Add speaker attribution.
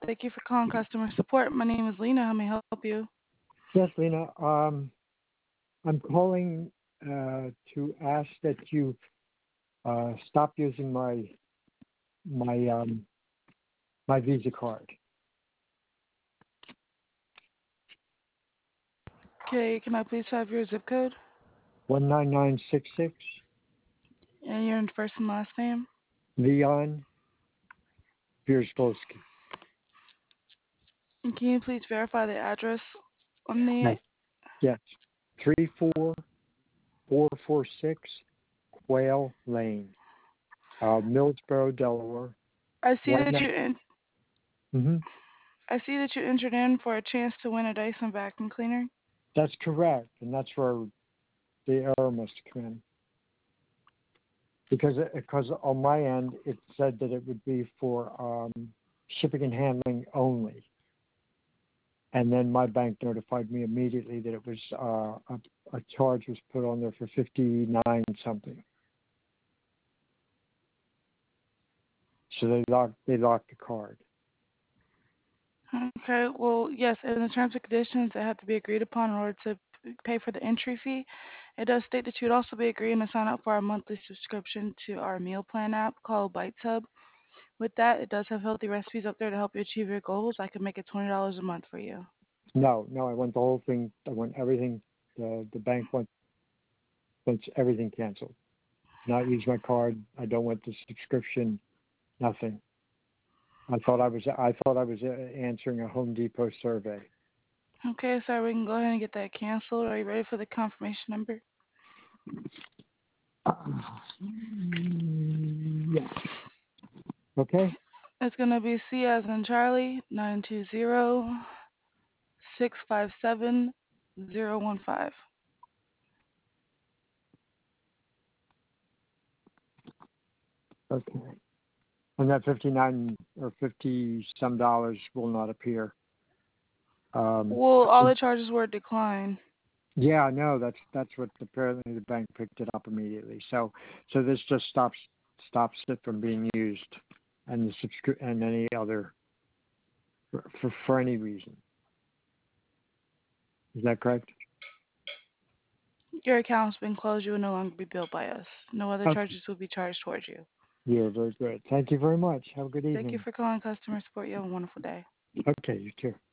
Speaker 1: Thank you for calling customer support. My name is Lena. How may I help you?
Speaker 2: Yes, Lena. I'm calling to ask that you stop using my my Visa card.
Speaker 1: Okay, can I please have your zip code
Speaker 2: 19966
Speaker 1: and your first and last name?
Speaker 2: Leon Bierzbowski.
Speaker 1: And can you please verify the address on the?
Speaker 2: Yes. Yes. 34446 Quail Lane, Millsboro, Delaware.
Speaker 1: I see
Speaker 2: One
Speaker 1: that
Speaker 2: nine.
Speaker 1: you en-
Speaker 2: Mm-hmm.
Speaker 1: I see that you entered in for a chance to win a Dyson vacuum cleaner.
Speaker 2: That's correct, and that's where the error must come in. Because on my end it said that it would be for shipping and handling only, and then my bank notified me immediately that it was a charge was put on there for 59 something. So they locked the card.
Speaker 1: Okay, well, yes, in the terms and conditions that have to be agreed upon in order to pay for the entry fee, it does state that you would also be agreeing to sign up for our monthly subscription to our meal plan app called Bites Hub. With that, it does have healthy recipes up there to help you achieve your goals. I can make it $20 a month for you.
Speaker 2: No, I want the whole thing. I want everything. The bank wants everything canceled. Not use my card. I don't want the subscription. Nothing. I thought I was answering a Home Depot survey.
Speaker 1: Okay, so we can go ahead and get that canceled. Are you ready for the confirmation number?
Speaker 2: Yeah. Okay.
Speaker 1: It's going to be C as in Charlie, 920-657-015.
Speaker 2: Okay. And that 59 or 50 some dollars will not appear.
Speaker 1: Well, all the charges were declined.
Speaker 2: Yeah, I know. That's what apparently the bank picked it up immediately. So this just stops it from being used, and and any other for any reason. Is that correct?
Speaker 1: Your account's been closed. You will no longer be billed by us. No other
Speaker 2: Okay.
Speaker 1: charges will be charged towards you.
Speaker 2: Yeah, very good. Thank you very much. Have a good
Speaker 1: Thank you
Speaker 2: evening.
Speaker 1: for calling customer support. You have a wonderful day.
Speaker 2: Okay, you too.